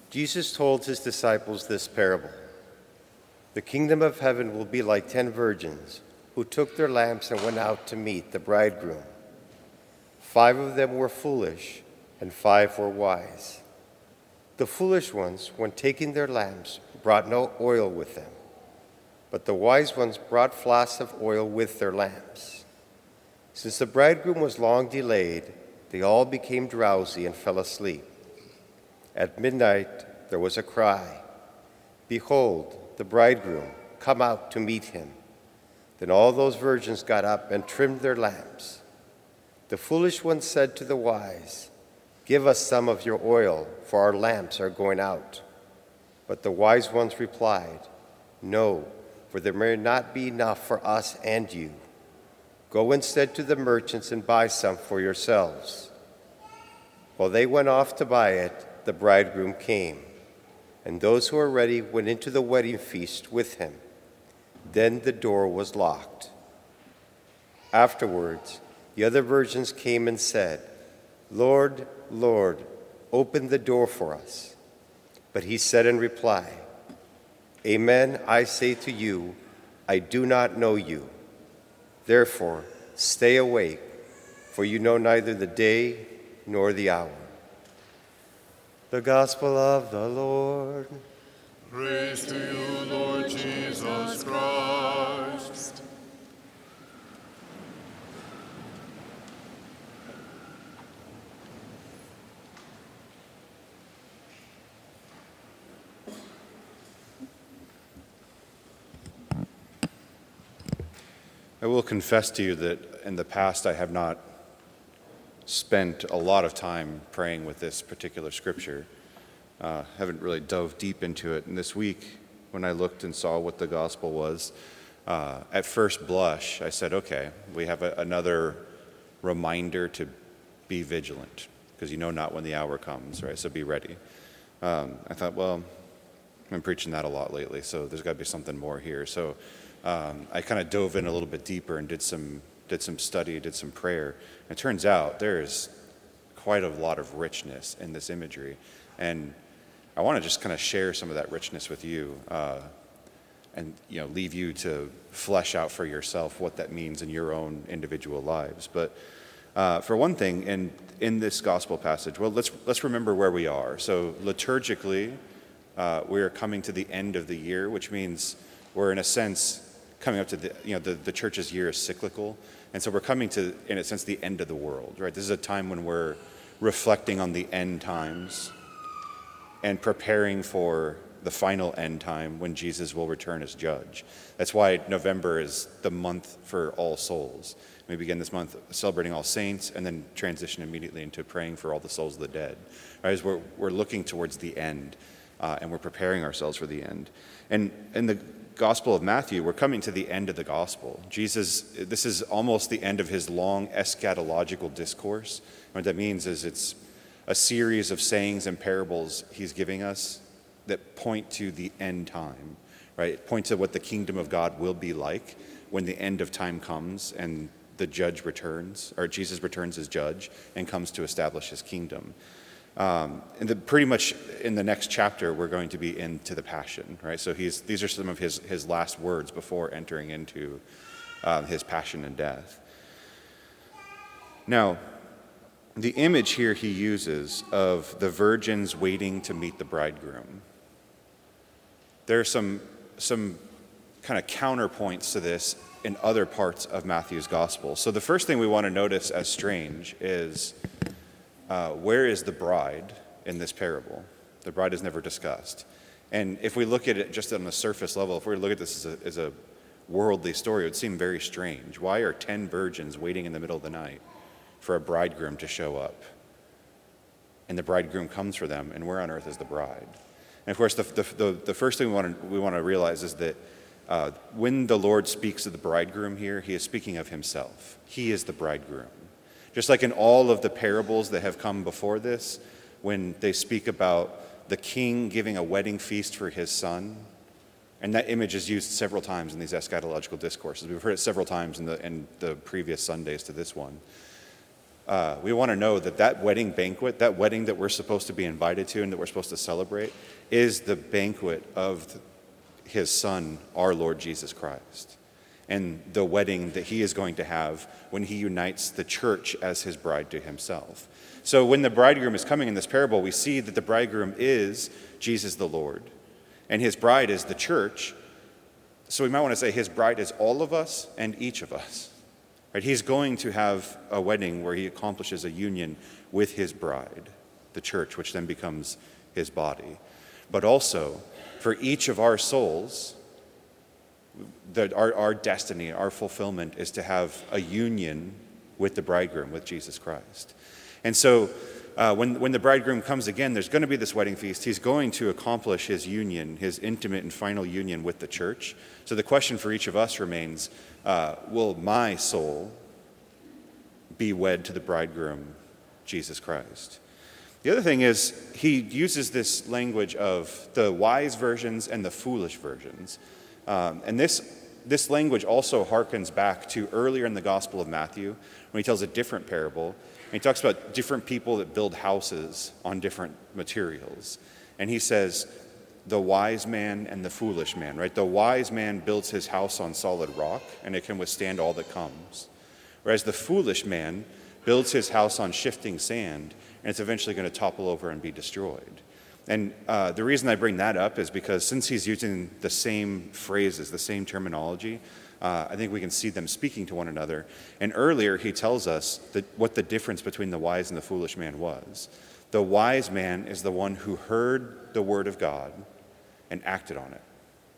Jesus told his disciples this parable. The kingdom of heaven will be like 10 virgins who took their lamps and went out to meet the bridegroom. 5 of them were foolish and 5 were wise. The foolish ones, when taking their lamps, brought no oil with them, but the wise ones brought flasks of oil with their lamps. Since the bridegroom was long delayed, they all became drowsy and fell asleep. At midnight there was a cry, "Behold, the bridegroom, come out to meet him." Then all those virgins got up and trimmed their lamps. The foolish ones said to the wise, "Give us some of your oil, for our lamps are going out." But the wise ones replied, "No, for there may not be enough for us and you. Go instead to the merchants and buy some for yourselves." While they went off to buy it, the bridegroom came, and those who were ready went into the wedding feast with him. Then the door was locked. Afterwards, the other virgins came and said, "Lord, Lord, open the door for us." But he said in reply, "Amen, I say to you, I do not know you. Therefore, stay awake, for you know neither the day nor the hour." The Gospel of the Lord. Praise to you, Lord Jesus Christ. I will confess to you that in the past I have not spent a lot of time praying with this particular scripture. Haven't really dove deep into it. And this week, when I looked and saw what the gospel was, at first blush, I said, okay, we have another reminder to be vigilant, because you know not when the hour comes, right? So be ready. I thought, well, I've been preaching that a lot lately, so there's got to be something more here. So I kind of dove in a little bit deeper and did some study, did some prayer. And it turns out there is quite a lot of richness in this imagery. And I want to just kind of share some of that richness with you and leave you to flesh out for yourself what that means in your own individual lives. But for one thing, in this gospel passage, well, let's remember where we are. So liturgically, we are coming to the end of the year, which means we're in a sense coming up to the church's year is cyclical. And so we're coming to, in a sense, the end of the world, right? This is a time when we're reflecting on the end times and preparing for the final end time when Jesus will return as judge. That's why November is the month for All Souls. We begin this month celebrating All Saints and then transition immediately into praying for all the souls of the dead. Right? As we're looking towards the end and we're preparing ourselves for the end. And in the Gospel of Matthew, we're coming to the end of the gospel. Jesus, this is almost the end of his long eschatological discourse. What that means is it's a series of sayings and parables he's giving us that point to the end time, right? Point to what the kingdom of God will be like when the end of time comes and the judge returns, or Jesus returns as judge and comes to establish his kingdom. And pretty much in the next chapter, we're going to be into the Passion, right? So these are some of his last words before entering into his passion and death. Now, the image here he uses of the virgins waiting to meet the bridegroom, there are some kind of counterpoints to this in other parts of Matthew's gospel. So the first thing we want to notice as strange is where is the bride in this parable? The bride is never discussed. And if we look at it just on the surface level, if we look at this as a worldly story, it would seem very strange. Why are 10 virgins waiting in the middle of the night for a bridegroom to show up? And the bridegroom comes for them, and where on earth is the bride? And of course, the first thing we want to realize is that when the Lord speaks of the bridegroom here, he is speaking of himself. He is the bridegroom. Just like in all of the parables that have come before this, when they speak about the king giving a wedding feast for his son, and that image is used several times in these eschatological discourses. We've heard it several times in the previous Sundays to this one. we want to know that that wedding banquet, that wedding that we're supposed to be invited to and that we're supposed to celebrate, is the banquet of his Son, our Lord Jesus Christ, and the wedding that he is going to have when he unites the church as his bride to himself. So when the bridegroom is coming in this parable, we see that the bridegroom is Jesus the Lord, and his bride is the church. So we might want to say his bride is all of us and each of us. Right? He's going to have a wedding where he accomplishes a union with his bride, the church, which then becomes his body. But also, for each of our souls, our destiny, our fulfillment is to have a union with the bridegroom, with Jesus Christ. And so when the bridegroom comes again, there's going to be this wedding feast. He's going to accomplish his union, his intimate and final union with the church. So the question for each of us remains, will my soul be wed to the bridegroom, Jesus Christ? The other thing is, he uses this language of the wise virgins and the foolish virgins. And this language also harkens back to earlier in the Gospel of Matthew, when he tells a different parable. And he talks about different people that build houses on different materials. And he says, the wise man and the foolish man, right? The wise man builds his house on solid rock, and it can withstand all that comes. Whereas the foolish man builds his house on shifting sand, and it's eventually going to topple over and be destroyed. And the reason I bring that up is because since he's using the same phrases, the same terminology, I think we can see them speaking to one another. And earlier he tells us what the difference between the wise and the foolish man was. The wise man is the one who heard the word of God and acted on it.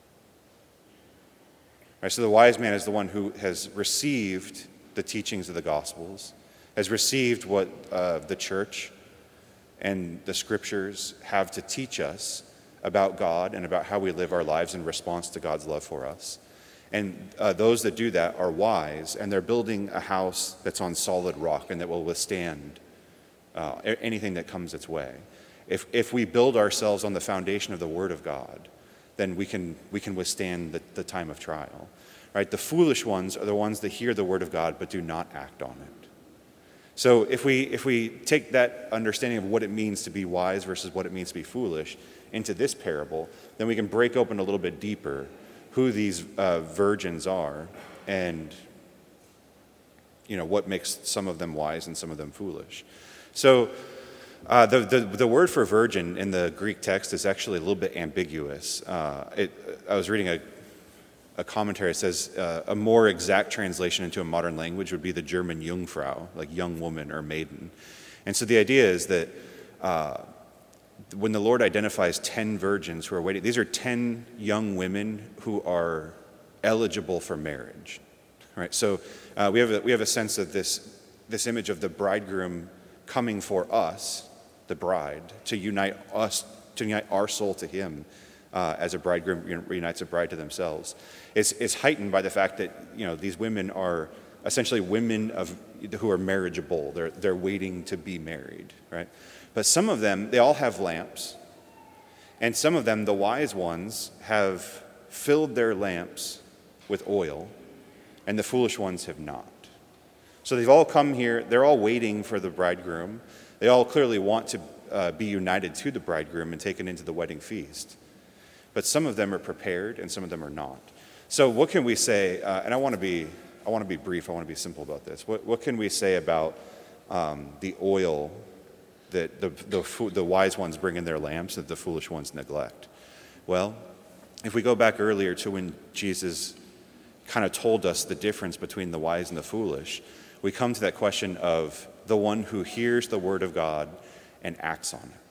Right, so the wise man is the one who has received the teachings of the Gospels, has received what the church and the scriptures have to teach us about God and about how we live our lives in response to God's love for us. And those that do that are wise, and they're building a house that's on solid rock and that will withstand anything that comes its way. If we build ourselves on the foundation of the Word of God, then we can withstand the time of trial. Right? The foolish ones are the ones that hear the Word of God but do not act on it. So if we take that understanding of what it means to be wise versus what it means to be foolish into this parable, then we can break open a little bit deeper who these virgins are and what makes some of them wise and some of them foolish. So the word for virgin in the Greek text is actually a little bit ambiguous. I was reading a commentary that says a more exact translation into a modern language would be the German Jungfrau, like young woman or maiden. And so the idea is that when the Lord identifies 10 virgins who are waiting, these are 10 young women who are eligible for marriage. Right? So we have a sense of this image of the bridegroom coming for us, the bride, to unite our soul to him. As a bridegroom reunites a bride to themselves. It's heightened by the fact that these women are essentially women who are marriageable. They're waiting to be married, right? But some of them, they all have lamps, and some of them, the wise ones, have filled their lamps with oil, and the foolish ones have not. So they've all come here. They're all waiting for the bridegroom. They all clearly want to be united to the bridegroom and taken into the wedding feast. But some of them are prepared and some of them are not. So what can we say, and I want to be brief, I want to be simple about this. What can we say about the oil that the wise ones bring in their lamps that the foolish ones neglect? Well, if we go back earlier to when Jesus kind of told us the difference between the wise and the foolish, we come to that question of the one who hears the word of God and acts on it.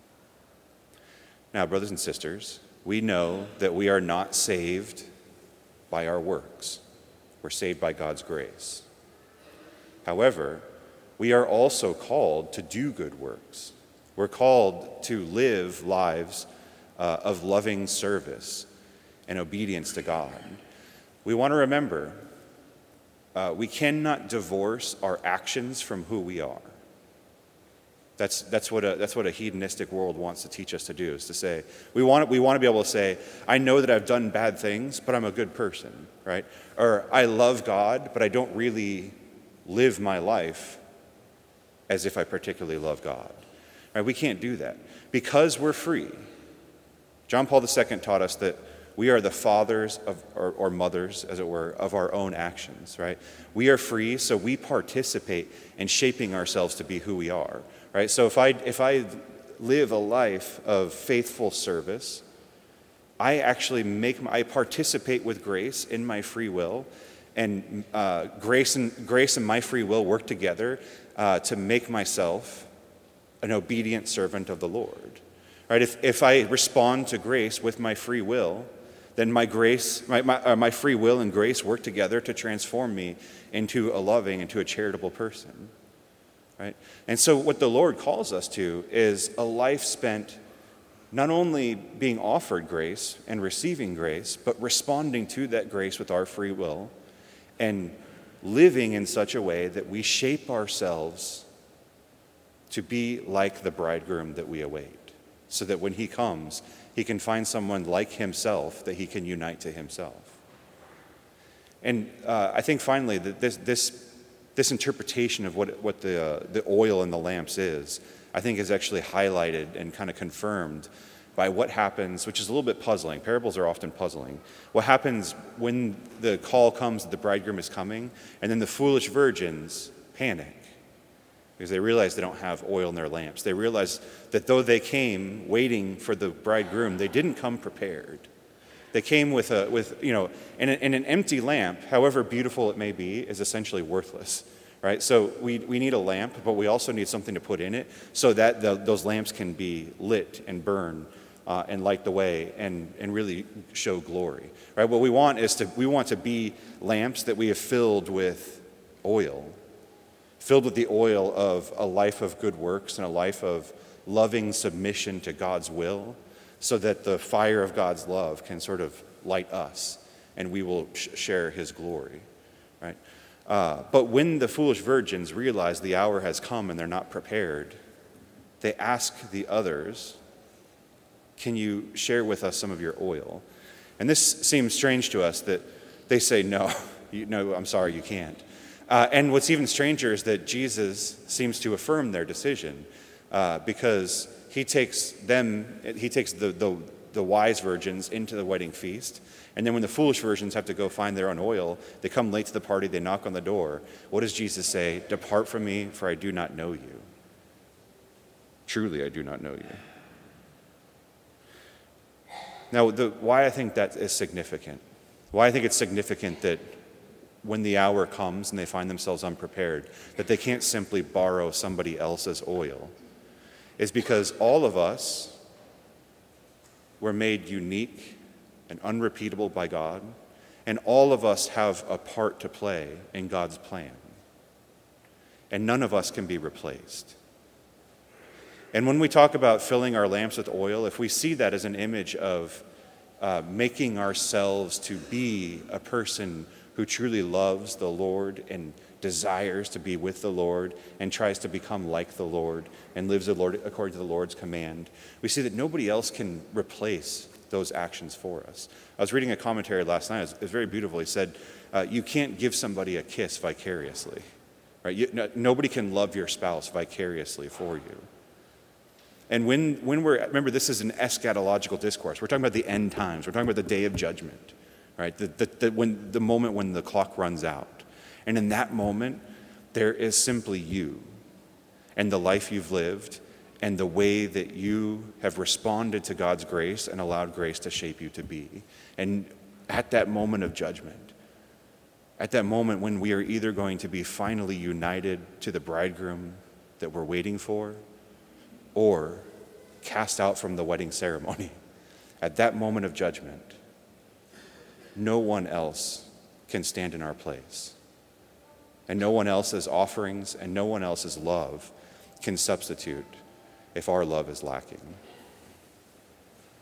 Now, brothers and sisters, we know that we are not saved by our works. We're saved by God's grace. However, we are also called to do good works. We're called to live lives of loving service and obedience to God. We want to remember, we cannot divorce our actions from who we are. That's what a hedonistic world wants to teach us to do, is to say, we want to be able to say, I know that I've done bad things, but I'm a good person, right? Or I love God, but I don't really live my life as if I particularly love God. Right? We can't do that. Because we're free, John Paul II taught us that we are the fathers of, or mothers, as it were, of our own actions, right? We are free, so we participate in shaping ourselves to be who we are, right? So if I live a life of faithful service, I actually I participate with grace in my free will, and grace and my free will work together to make myself an obedient servant of the Lord. Right? If I respond to grace with my free will, then my free will and grace work together to transform me into a loving, into a charitable person. Right? And so what the Lord calls us to is a life spent not only being offered grace and receiving grace, but responding to that grace with our free will and living in such a way that we shape ourselves to be like the bridegroom that we await, so that when he comes, he can find someone like himself that he can unite to himself. And I think finally that this interpretation of what the oil in the lamps is, I think is actually highlighted and kind of confirmed by what happens, which is a little bit puzzling. Parables are often puzzling. What happens when the call comes that the bridegroom is coming, and then the foolish virgins panic because they realize they don't have oil in their lamps. They realize that though they came waiting for the bridegroom, they didn't come prepared. They came with an empty lamp, however beautiful it may be, is essentially worthless, right? So we need a lamp, but we also need something to put in it so that those lamps can be lit and burn and light the way and really show glory, right? What we want is to be lamps that we have filled with oil, filled with the oil of a life of good works and a life of loving submission to God's will, so that the fire of God's love can sort of light us and we will share his glory, right? But when the foolish virgins realize the hour has come and they're not prepared, they ask the others, can you share with us some of your oil? And this seems strange to us that they say, no, I'm sorry, you can't. And what's even stranger is that Jesus seems to affirm their decision because he takes the wise virgins into the wedding feast, and then when the foolish virgins have to go find their own oil, they come late to the party, they knock on the door. What does Jesus say? Depart from me, for I do not know you. Truly, I do not know you. Now, why I think that is significant, why I think it's significant that when the hour comes and they find themselves unprepared, that they can't simply borrow somebody else's oil, is because all of us were made unique and unrepeatable by God, and all of us have a part to play in God's plan. And none of us can be replaced. And when we talk about filling our lamps with oil, if we see that as an image of making ourselves to be a person who truly loves the Lord and desires to be with the Lord and tries to become like the Lord and lives according to the Lord's command, we see that nobody else can replace those actions for us. I was reading a commentary last night. It was very beautiful. He said, you can't give somebody a kiss vicariously. Right? Nobody can love your spouse vicariously for you. And when remember, this is an eschatological discourse. We're talking about the end times. We're talking about the day of judgment, right? The moment when the clock runs out. And in that moment, there is simply you and the life you've lived and the way that you have responded to God's grace and allowed grace to shape you to be. And at that moment of judgment, at that moment when we are either going to be finally united to the bridegroom that we're waiting for, or cast out from the wedding ceremony, at that moment of judgment, no one else can stand in our place. And no one else's offerings and no one else's love can substitute if our love is lacking.